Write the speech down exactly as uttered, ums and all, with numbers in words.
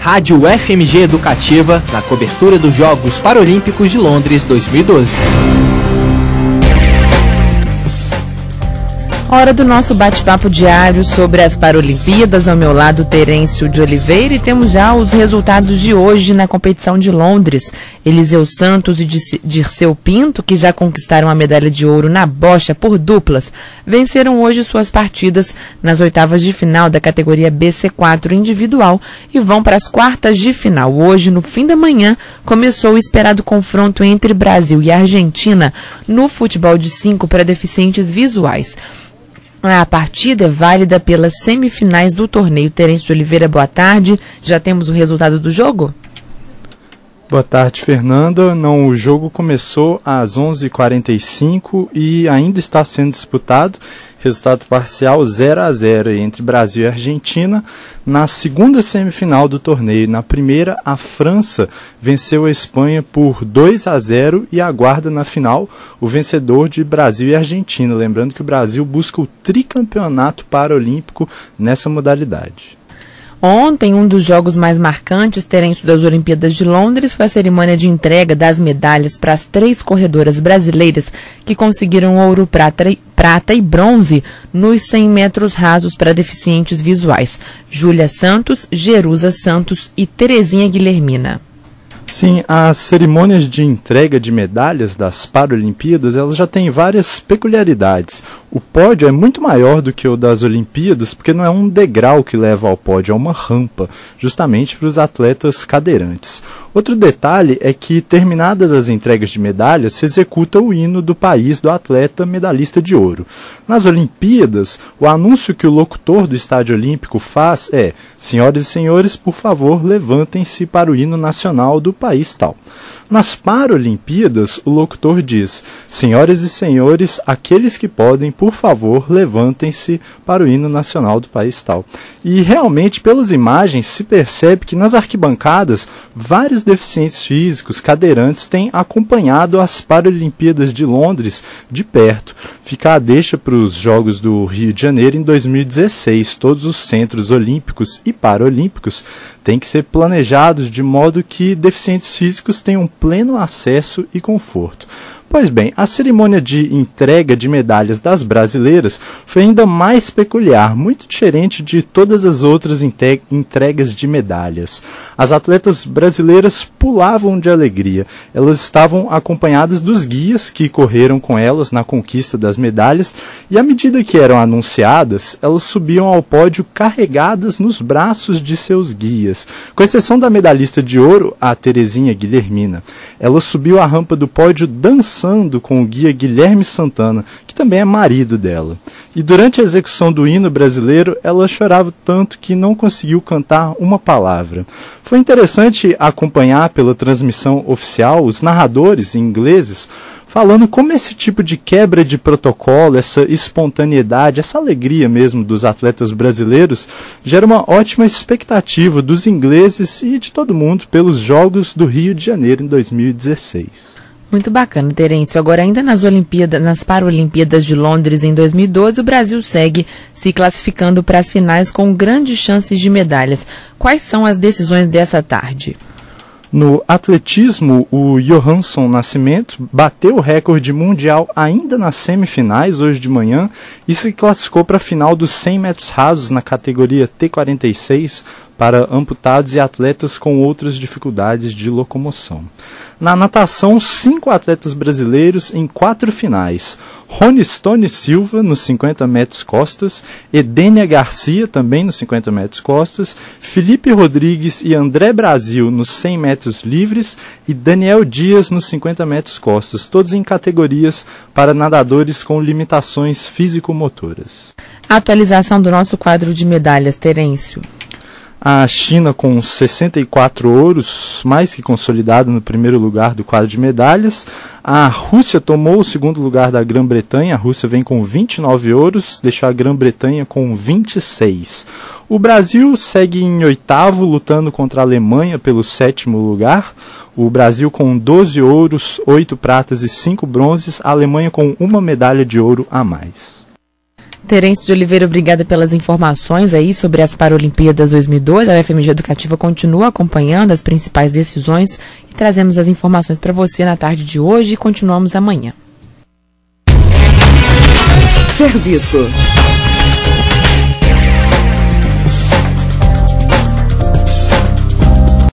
Rádio F M G Educativa, na cobertura dos Jogos Paralímpicos de Londres dois mil e doze. Hora do nosso bate-papo diário sobre as Paralimpíadas. Ao meu lado, Terêncio de Oliveira, e temos já os resultados de hoje na competição de Londres. Eliseu Santos e Dirceu Pinto, que já conquistaram a medalha de ouro na bocha por duplas, venceram hoje suas partidas nas oitavas de final da categoria B C quatro individual e vão para as quartas de final. Hoje, no fim da manhã, começou o esperado confronto entre Brasil e Argentina no futebol de cinco para deficientes visuais. A partida é válida pelas semifinais do torneio. Terêncio de Oliveira, boa tarde. Já temos o resultado do jogo? Boa tarde, Fernanda. Não, o jogo começou às onze e quarenta e cinco e ainda está sendo disputado. Resultado parcial zero a zero entre Brasil e Argentina na segunda semifinal do torneio. Na primeira, a França venceu a Espanha por dois a zero e aguarda na final o vencedor de Brasil e Argentina. Lembrando que o Brasil busca o tricampeonato paralímpico nessa modalidade. Ontem, um dos jogos mais marcantes, Terêncio, das Olimpíadas de Londres, foi a cerimônia de entrega das medalhas para as três corredoras brasileiras que conseguiram ouro, prata e, prata e bronze nos cem metros rasos para deficientes visuais. Júlia Santos, Jerusa Santos e Terezinha Guilhermina. Sim, as cerimônias de entrega de medalhas das Paralimpíadas, elas já têm várias peculiaridades. O pódio é muito maior do que o das Olimpíadas, porque não é um degrau que leva ao pódio, é uma rampa, justamente para os atletas cadeirantes. Outro detalhe é que, terminadas as entregas de medalhas, se executa o hino do país do atleta medalhista de ouro. Nas Olimpíadas, o anúncio que o locutor do Estádio Olímpico faz é: senhoras e senhores, por favor, levantem-se para o hino nacional do país tal. Nas Paralimpíadas, o locutor diz: senhoras e senhores, aqueles que podem, por favor, levantem-se para o hino nacional do país tal. E realmente, pelas imagens, se percebe que nas arquibancadas, vários deficientes físicos, cadeirantes, têm acompanhado as Paralimpíadas de Londres de perto. Fica a deixa para os Jogos do Rio de Janeiro em dois mil e dezesseis. Todos os centros olímpicos e paralímpicos têm que ser planejados de modo que deficientes físicos tenham pleno acesso e conforto. Pois bem, a cerimônia de entrega de medalhas das brasileiras foi ainda mais peculiar, muito diferente de todas as outras entregas de medalhas. As atletas brasileiras pulavam de alegria. Elas estavam acompanhadas dos guias que correram com elas na conquista das medalhas e, à medida que eram anunciadas, elas subiam ao pódio carregadas nos braços de seus guias, com exceção da medalhista de ouro, a Terezinha Guilhermina. Ela subiu a rampa do pódio dançando com o guia Guilherme Santana, que também é marido dela. E durante a execução do hino brasileiro, ela chorava tanto que não conseguiu cantar uma palavra. Foi interessante acompanhar pela transmissão oficial os narradores ingleses falando como esse tipo de quebra de protocolo, essa espontaneidade, essa alegria mesmo dos atletas brasileiros gera uma ótima expectativa dos ingleses e de todo mundo pelos Jogos do Rio de Janeiro em dois mil e dezesseis. Muito bacana, Terêncio. Agora, ainda nas Olimpíadas, nas Paralimpíadas de Londres em dois mil e doze, o Brasil segue se classificando para as finais com grandes chances de medalhas. Quais são as decisões dessa tarde? No atletismo, o Johansson Nascimento bateu o recorde mundial ainda nas semifinais hoje de manhã e se classificou para a final dos cem metros rasos na categoria T quarenta e seis para amputados e atletas com outras dificuldades de locomoção. Na natação, cinco atletas brasileiros em quatro finais. Rony Stone Silva, nos cinquenta metros costas, Edênia Garcia, também nos cinquenta metros costas, Felipe Rodrigues e André Brasil, nos cem metros livres, e Daniel Dias, nos cinquenta metros costas, todos em categorias para nadadores com limitações físico-motoras. A atualização do nosso quadro de medalhas, Terêncio. A China com sessenta e quatro ouros, mais que consolidado no primeiro lugar do quadro de medalhas. A Rússia tomou o segundo lugar da Grã-Bretanha. A Rússia vem com vinte e nove ouros, deixou a Grã-Bretanha com vinte e seis. O Brasil segue em oitavo, lutando contra a Alemanha pelo sétimo lugar. O Brasil com doze ouros, oito pratas e cinco bronzes. A Alemanha com uma medalha de ouro a mais. Terêncio de Oliveira, obrigada pelas informações aí sobre as Paralimpíadas dois mil e dois. A U F M G Educativa continua acompanhando as principais decisões e trazemos as informações para você na tarde de hoje e continuamos amanhã. Serviço.